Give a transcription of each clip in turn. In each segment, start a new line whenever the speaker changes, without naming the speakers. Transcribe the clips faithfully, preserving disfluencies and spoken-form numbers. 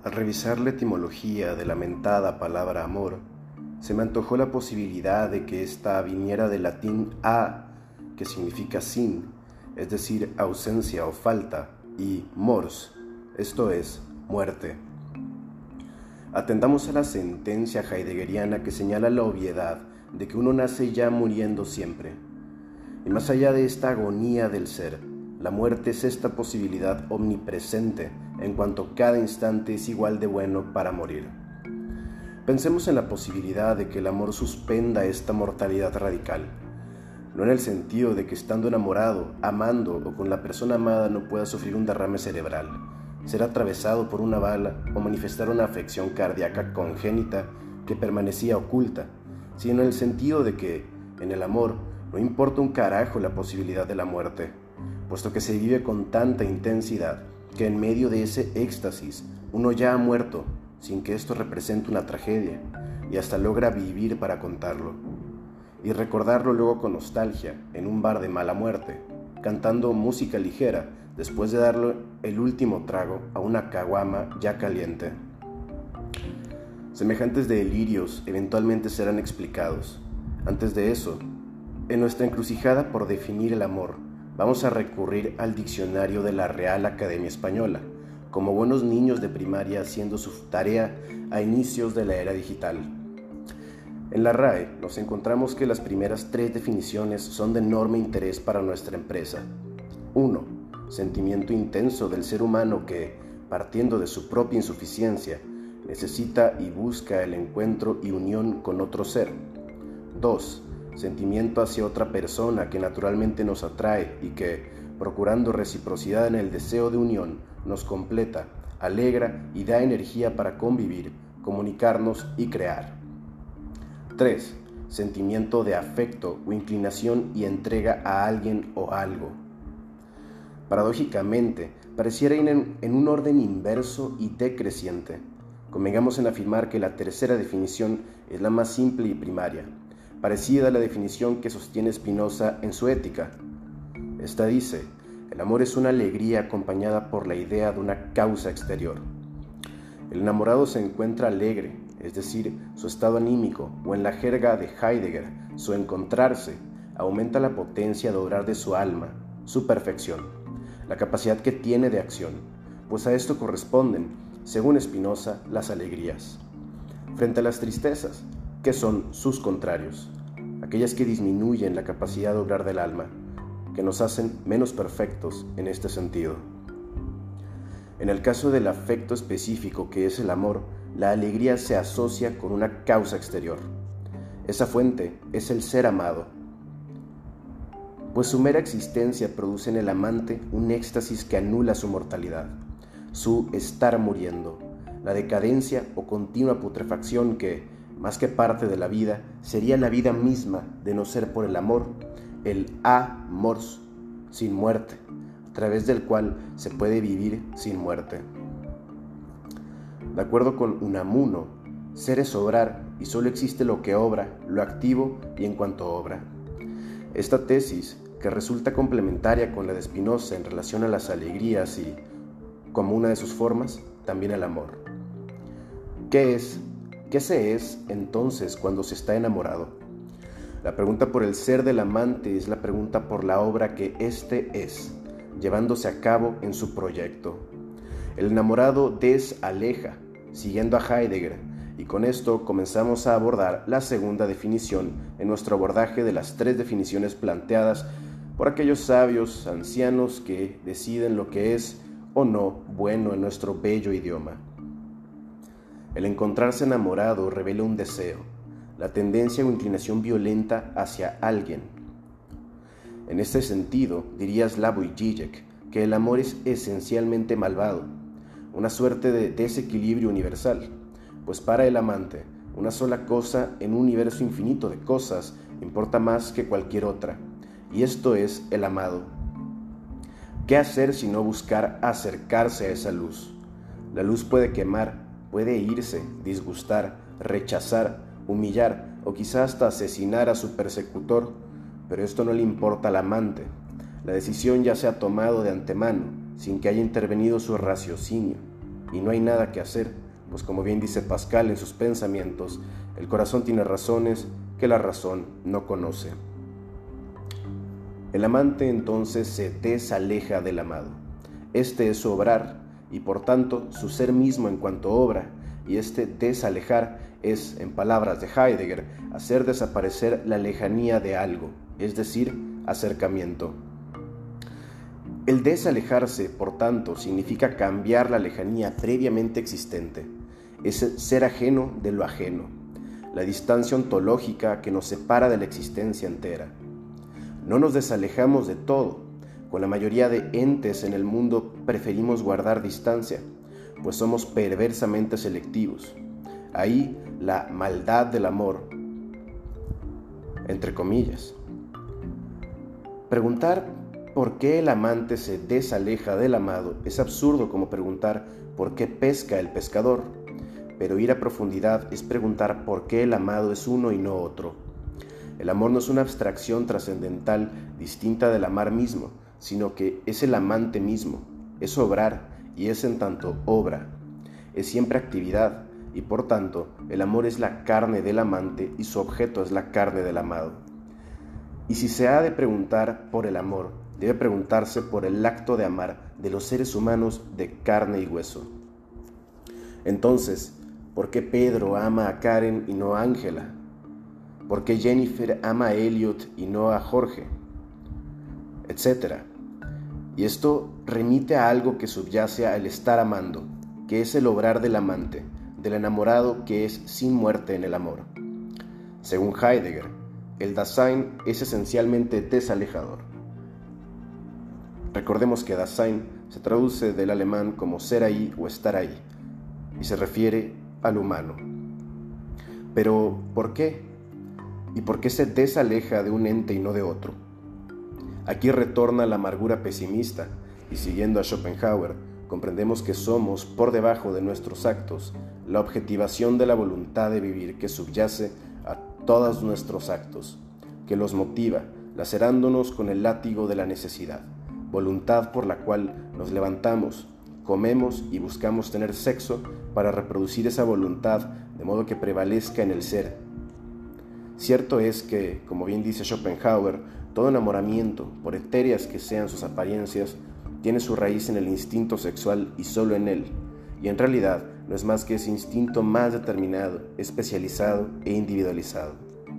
Al revisar la etimología de la mentada palabra amor, se me antojó la posibilidad de que ésta viniera del latín a, que significa sin, es decir, ausencia o falta, y mors, esto es, muerte. Atendamos a la sentencia heideggeriana que señala la obviedad de que uno nace ya muriendo siempre. Y más allá de esta agonía del ser, la muerte es esta posibilidad omnipresente en cuanto cada instante es igual de bueno para morir. Pensemos en la posibilidad de que el amor suspenda esta mortalidad radical, no en el sentido de que estando enamorado, amando o con la persona amada no pueda sufrir un derrame cerebral, ser atravesado por una bala o manifestar una afección cardíaca congénita que permanecía oculta, sino en el sentido de que, en el amor, no importa un carajo la posibilidad de la muerte, puesto que se vive con tanta intensidad que en medio de ese éxtasis uno ya ha muerto sin que esto represente una tragedia y hasta logra vivir para contarlo y recordarlo luego con nostalgia en un bar de mala muerte, cantando música ligera después de darle el último trago a una caguama ya caliente. Semejantes delirios eventualmente serán explicados. Antes de eso, en nuestra encrucijada por definir el amor, vamos a recurrir al diccionario de la Real Academia Española, como buenos niños de primaria haciendo su tarea a inicios de la era digital. En la R A E nos encontramos que las primeras tres definiciones son de enorme interés para nuestra empresa. uno. Sentimiento intenso del ser humano que, partiendo de su propia insuficiencia, necesita y busca el encuentro y unión con otro ser. dos. Sentimiento hacia otra persona que naturalmente nos atrae y que, procurando reciprocidad en el deseo de unión, nos completa, alegra y da energía para convivir, comunicarnos y crear. tres. Sentimiento de afecto o inclinación y entrega a alguien o algo. Paradójicamente, pareciera ir en, en un orden inverso y decreciente. Convengamos en afirmar que la tercera definición es la más simple y primaria, parecida a la definición que sostiene Spinoza en su Ética. Esta dice: el amor es una alegría acompañada por la idea de una causa exterior. El enamorado se encuentra alegre, es decir, su estado anímico, o en la jerga de Heidegger, su encontrarse, aumenta la potencia de obrar de su alma, su perfección, la capacidad que tiene de acción, pues a esto corresponden, según Spinoza, las alegrías. Frente a las tristezas, que son sus contrarios, aquellas que disminuyen la capacidad de obrar del alma, que nos hacen menos perfectos en este sentido. En el caso del afecto específico que es el amor, la alegría se asocia con una causa exterior. Esa fuente es el ser amado, pues su mera existencia produce en el amante un éxtasis que anula su mortalidad, su estar muriendo, la decadencia o continua putrefacción que, más que parte de la vida, sería la vida misma de no ser por el amor, el amors, sin muerte, a través del cual se puede vivir sin muerte. De acuerdo con Unamuno, ser es obrar y solo existe lo que obra, lo activo y en cuanto obra. Esta tesis, que resulta complementaria con la de Spinoza en relación a las alegrías y, como una de sus formas, también el amor. ¿Qué es? ¿Qué se es entonces cuando se está enamorado? La pregunta por el ser del amante es la pregunta por la obra que éste es, llevándose a cabo en su proyecto. El enamorado desaleja, siguiendo a Heidegger, y con esto comenzamos a abordar la segunda definición en nuestro abordaje de las tres definiciones planteadas por aquellos sabios ancianos que deciden lo que es o no bueno en nuestro bello idioma. El encontrarse enamorado revela un deseo, la tendencia o inclinación violenta hacia alguien. En este sentido, diría Slavoj Žižek que el amor es esencialmente malvado, una suerte de desequilibrio universal, pues para el amante, una sola cosa en un universo infinito de cosas importa más que cualquier otra, y esto es el amado. ¿Qué hacer si no buscar acercarse a esa luz? La luz puede quemar, puede irse, disgustar, rechazar, humillar o quizá hasta asesinar a su persecutor, pero esto no le importa al amante. La decisión ya se ha tomado de antemano, sin que haya intervenido su raciocinio. y no hay nada que hacer, pues como bien dice Pascal en sus pensamientos, el corazón tiene razones que la razón no conoce. El amante entonces se desaleja del amado. Este es su obrar y por tanto su ser mismo en cuanto obra, y este desalejar es, en palabras de Heidegger, hacer desaparecer la lejanía de algo, es decir, acercamiento. El desalejarse, por tanto, significa cambiar la lejanía previamente existente, es ser ajeno de lo ajeno, la distancia ontológica que nos separa de la existencia entera. No nos desalejamos de todo. Con la mayoría de entes en el mundo preferimos guardar distancia, pues somos perversamente selectivos. Ahí la maldad del amor, entre comillas. Preguntar por qué el amante se desaleja del amado es absurdo como preguntar por qué pesca el pescador, pero ir a profundidad es preguntar por qué el amado es uno y no otro. El amor no es una abstracción trascendental distinta del amar mismo, sino que es el amante mismo, es obrar y es en tanto obra. Es siempre actividad y por tanto el amor es la carne del amante y su objeto es la carne del amado. Y si se ha de preguntar por el amor, debe preguntarse por el acto de amar de los seres humanos de carne y hueso. Entonces, ¿por qué Pedro ama a Karen y no a Ángela? ¿Por qué Jennifer ama a Elliot y no a Jorge? Etcétera. Y esto remite a algo que subyace al estar amando, que es el obrar del amante, del enamorado que es sin muerte en el amor. Según Heidegger, el Dasein es esencialmente desalejador. Recordemos que Dasein se traduce del alemán como ser ahí o estar ahí, y se refiere al humano. Pero, ¿por qué? ¿Y por qué se desaleja de un ente y no de otro? Aquí retorna la amargura pesimista, y siguiendo a Schopenhauer, comprendemos que somos, por debajo de nuestros actos, la objetivación de la voluntad de vivir que subyace a todos nuestros actos, que los motiva, lacerándonos con el látigo de la necesidad, voluntad por la cual nos levantamos, comemos y buscamos tener sexo para reproducir esa voluntad de modo que prevalezca en el ser. Cierto es que, como bien dice Schopenhauer, todo enamoramiento, por etéreas que sean sus apariencias, tiene su raíz en el instinto sexual y solo en él, y en realidad no es más que ese instinto más determinado, especializado e individualizado.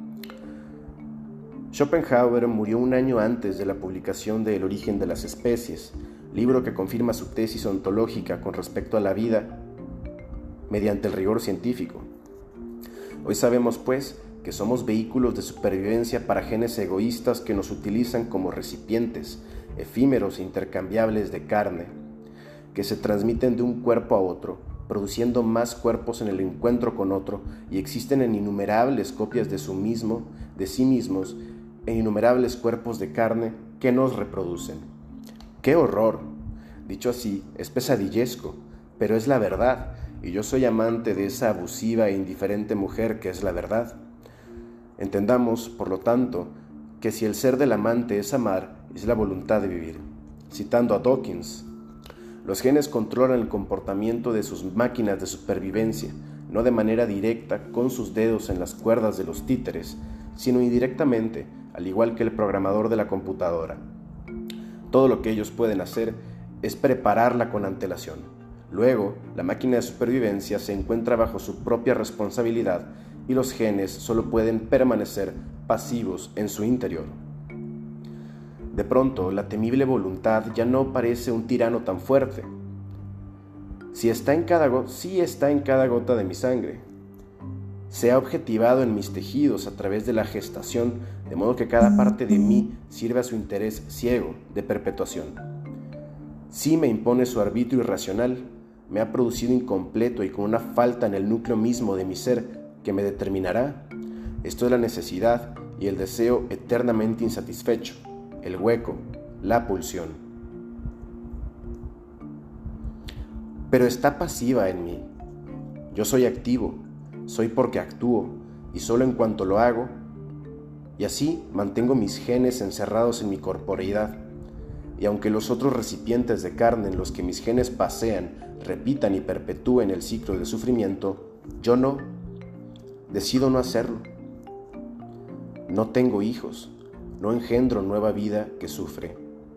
Schopenhauer murió un año antes de la publicación de El origen de las especies, libro que confirma su tesis ontológica con respecto a la vida mediante el rigor científico. Hoy sabemos, pues, que somos vehículos de supervivencia para genes egoístas que nos utilizan como recipientes, efímeros e intercambiables de carne, que se transmiten de un cuerpo a otro, produciendo más cuerpos en el encuentro con otro, y existen en innumerables copias de su mismo, de sí mismos, en innumerables cuerpos de carne que nos reproducen. ¡Qué horror! Dicho así, es pesadillesco, pero es la verdad, y yo soy amante de esa abusiva e indiferente mujer que es la verdad. Entendamos, por lo tanto, que si el ser del amante es amar, es la voluntad de vivir. Citando a Dawkins, los genes controlan el comportamiento de sus máquinas de supervivencia, no de manera directa con sus dedos en las cuerdas de los títeres, sino indirectamente, al igual que el programador de la computadora. Todo lo que ellos pueden hacer es prepararla con antelación. Luego, la máquina de supervivencia se encuentra bajo su propia responsabilidad y los genes solo pueden permanecer pasivos en su interior. De pronto, la temible voluntad ya no parece un tirano tan fuerte. Si está en cada go- sí está en cada gota de mi sangre. Se ha objetivado en mis tejidos a través de la gestación, de modo que cada parte de mí sirve a su interés ciego de perpetuación. Sí me impone su arbitrio irracional, me ha producido incompleto y con una falta en el núcleo mismo de mi ser que me determinará. Esto es la necesidad y el deseo eternamente insatisfecho, el hueco, la pulsión. Pero está pasiva en mí. Yo soy activo, soy porque actúo, y solo en cuanto lo hago, y así mantengo mis genes encerrados en mi corporeidad. Y aunque los otros recipientes de carne en los que mis genes pasean repitan y perpetúen el ciclo de sufrimiento, yo no. Decido no hacerlo. No tengo hijos, no engendro nueva vida que sufre.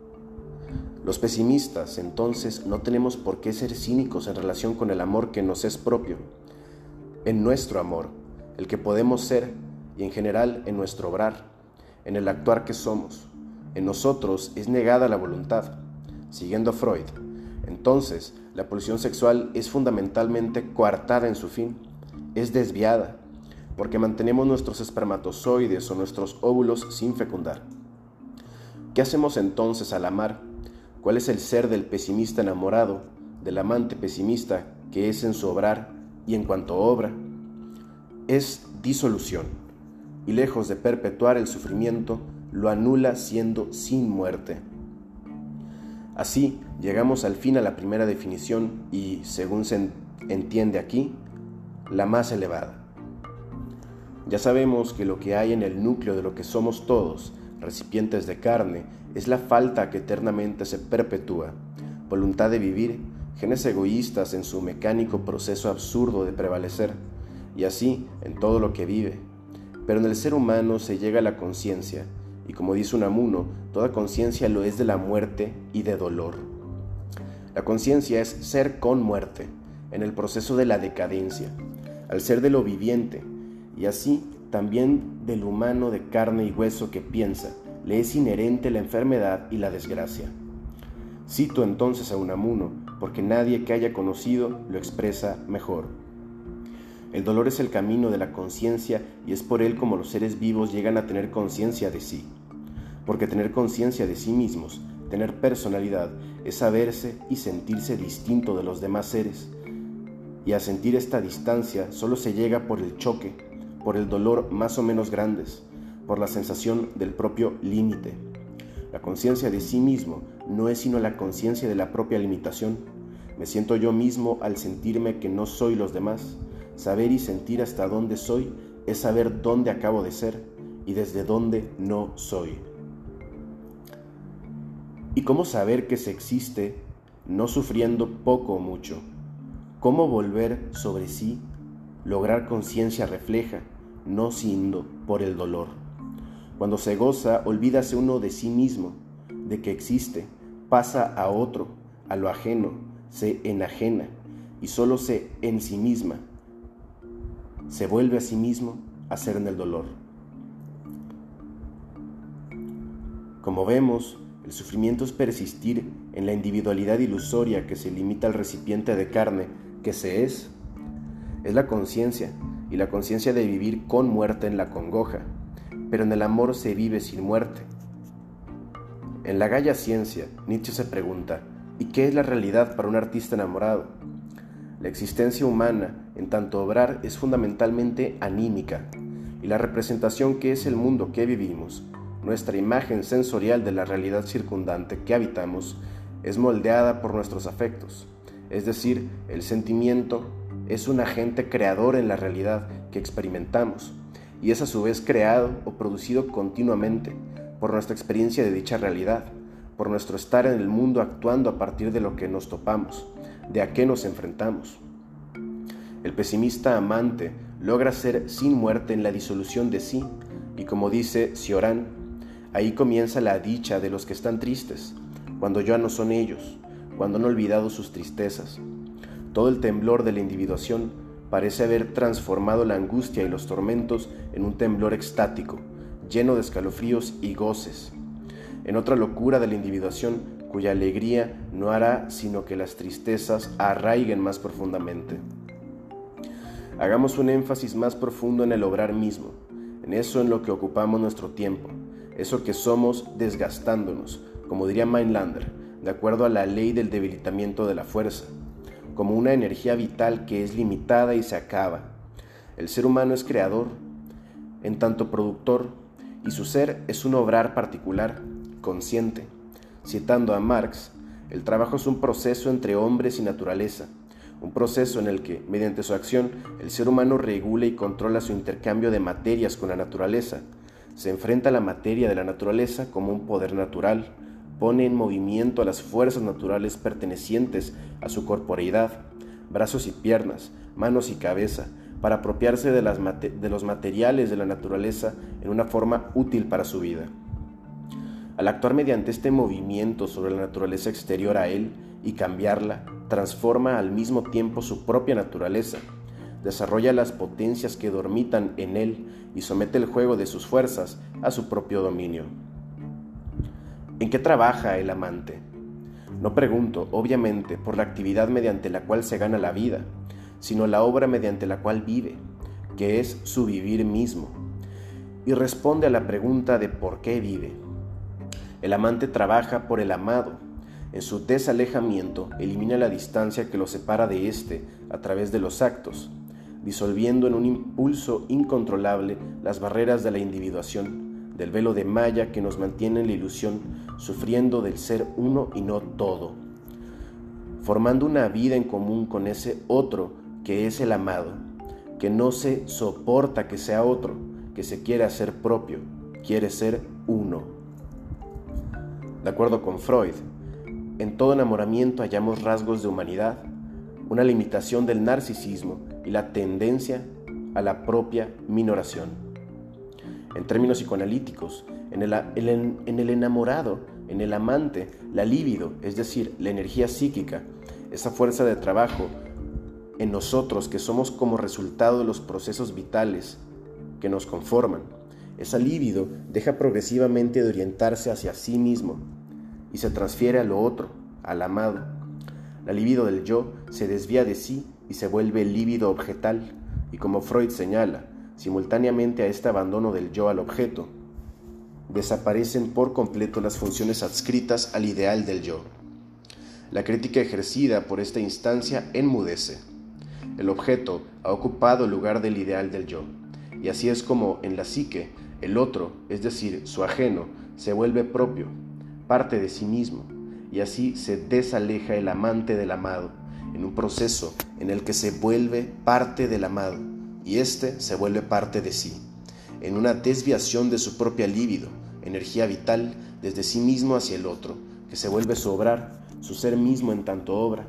Los pesimistas, entonces, no tenemos por qué ser cínicos en relación con el amor que nos es propio. En nuestro amor, el que podemos ser, y en general en nuestro obrar, en el actuar que somos, en nosotros es negada la voluntad. Siguiendo a Freud, entonces, la pulsión sexual es fundamentalmente coartada en su fin, es desviada, porque mantenemos nuestros espermatozoides o nuestros óvulos sin fecundar. ¿Qué hacemos entonces al amar? ¿Cuál es el ser del pesimista enamorado, del amante pesimista que es en su obrar y en cuanto obra? Es disolución, y lejos de perpetuar el sufrimiento, lo anula siendo sin muerte. Así, llegamos al fin a la primera definición y, según se entiende aquí, la más elevada. Ya sabemos que lo que hay en el núcleo de lo que somos todos, recipientes de carne, es la falta que eternamente se perpetúa, voluntad de vivir, genes egoístas en su mecánico proceso absurdo de prevalecer, y así en todo lo que vive. Pero en el ser humano se llega a la conciencia, y como dice Unamuno, toda conciencia lo es de la muerte y de dolor. La conciencia es ser con muerte, en el proceso de la decadencia, al ser de lo viviente, y así también del humano de carne y hueso que piensa, le es inherente la enfermedad y la desgracia. Cito entonces a Unamuno, porque nadie que haya conocido lo expresa mejor. El dolor es el camino de la conciencia y es por él como los seres vivos llegan a tener conciencia de sí. Porque tener conciencia de sí mismos, tener personalidad, es saberse y sentirse distinto de los demás seres. Y a sentir esta distancia solo se llega por el choque, por el dolor más o menos grandes, por la sensación del propio límite. La conciencia de sí mismo no es sino la conciencia de la propia limitación. Me siento yo mismo al sentirme que no soy los demás. Saber y sentir hasta dónde soy es saber dónde acabo de ser y desde dónde no soy. ¿Y cómo saber que se existe no sufriendo poco o mucho? ¿Cómo volver sobre sí, lograr conciencia refleja, no siendo por el dolor? Cuando se goza, olvídase uno de sí mismo, de que existe, pasa a otro, a lo ajeno, se enajena y solo se en sí misma. Se vuelve a sí mismo a ser en el dolor. Como vemos, el sufrimiento es persistir en la individualidad ilusoria que se limita al recipiente de carne que se es. Es la conciencia, y la conciencia de vivir con muerte en la congoja, pero en el amor se vive sin muerte. En la Gaia Ciencia, Nietzsche se pregunta, ¿y qué es la realidad para un artista enamorado? La existencia humana, en tanto obrar, es fundamentalmente anímica, y la representación que es el mundo que vivimos, nuestra imagen sensorial de la realidad circundante que habitamos, es moldeada por nuestros afectos, es decir, el sentimiento es un agente creador en la realidad que experimentamos, y es a su vez creado o producido continuamente por nuestra experiencia de dicha realidad, por nuestro estar en el mundo actuando a partir de lo que nos topamos, de a qué nos enfrentamos. El pesimista amante logra ser sin muerte en la disolución de sí, y como dice Cioran, ahí comienza la dicha de los que están tristes, cuando ya no son ellos, cuando han olvidado sus tristezas. Todo el temblor de la individuación parece haber transformado la angustia y los tormentos en un temblor extático, lleno de escalofríos y goces, en otra locura de la individuación cuya alegría no hará sino que las tristezas arraiguen más profundamente. Hagamos un énfasis más profundo en el obrar mismo, en eso en lo que ocupamos nuestro tiempo, eso que somos desgastándonos, como diría Mainlander, de acuerdo a la ley del debilitamiento de la fuerza, como una energía vital que es limitada y se acaba. El ser humano es creador, en tanto productor, y su ser es un obrar particular, consciente. Citando a Marx, el trabajo es un proceso entre hombres y naturaleza, un proceso en el que, mediante su acción, el ser humano regula y controla su intercambio de materias con la naturaleza. Se enfrenta a la materia de la naturaleza como un poder natural, pone en movimiento a las fuerzas naturales pertenecientes a su corporeidad, brazos y piernas, manos y cabeza, para apropiarse de, las mate- de los materiales de la naturaleza en una forma útil para su vida. Al actuar mediante este movimiento sobre la naturaleza exterior a él y cambiarla, transforma al mismo tiempo su propia naturaleza, desarrolla las potencias que dormitan en él y somete el juego de sus fuerzas a su propio dominio. ¿En qué trabaja el amante? No pregunto, obviamente, por la actividad mediante la cual se gana la vida, sino la obra mediante la cual vive, que es su vivir mismo, y responde a la pregunta de por qué vive. El amante trabaja por el amado. En su desalejamiento elimina la distancia que lo separa de éste a través de los actos, disolviendo en un impulso incontrolable las barreras de la individuación, del velo de malla que nos mantiene en la ilusión, sufriendo del ser uno y no todo, formando una vida en común con ese otro que es el amado, que no se soporta que sea otro, que se quiere hacer propio, quiere ser uno. De acuerdo con Freud, en todo enamoramiento hallamos rasgos de humanidad, una limitación del narcisismo y la tendencia a la propia minoración. En términos psicoanalíticos, en el, en, en el enamorado, en el amante, la libido, es decir, la energía psíquica, esa fuerza de trabajo en nosotros que somos como resultado de los procesos vitales que nos conforman, esa libido deja progresivamente de orientarse hacia sí mismo y se transfiere a lo otro, al amado. La libido del yo se desvía de sí y se vuelve líbido objetal, y como Freud señala, simultáneamente a este abandono del yo al objeto, desaparecen por completo las funciones adscritas al ideal del yo. La crítica ejercida por esta instancia enmudece. El objeto ha ocupado el lugar del ideal del yo, y así es como en la psique el otro, es decir, su ajeno, se vuelve propio, parte de sí mismo, y así se desaleja el amante del amado, en un proceso en el que se vuelve parte del amado, y éste se vuelve parte de sí, en una desviación de su propia libido, energía vital desde sí mismo hacia el otro, que se vuelve su obrar, su ser mismo en tanto obra,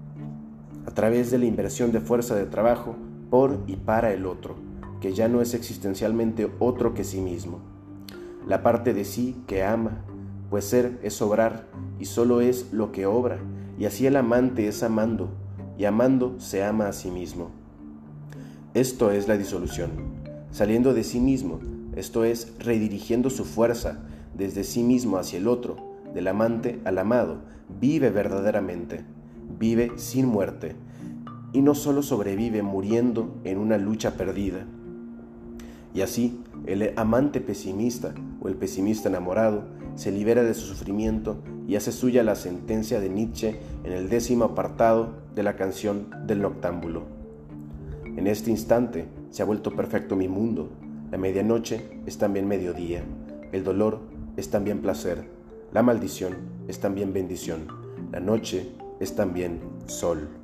a través de la inversión de fuerza de trabajo por y para el otro, que ya no es existencialmente otro que sí mismo. La parte de sí que ama, pues ser es obrar y solo es lo que obra, y así el amante es amando, y amando se ama a sí mismo. Esto es la disolución, saliendo de sí mismo, esto es redirigiendo su fuerza desde sí mismo hacia el otro, del amante al amado, vive verdaderamente, vive sin muerte, y no solo sobrevive muriendo en una lucha perdida. Y así, el amante pesimista o el pesimista enamorado se libera de su sufrimiento y hace suya la sentencia de Nietzsche en el décimo apartado de la canción del Noctámbulo. En este instante se ha vuelto perfecto mi mundo, la medianoche es también mediodía, el dolor es también placer, la maldición es también bendición, la noche es también sol.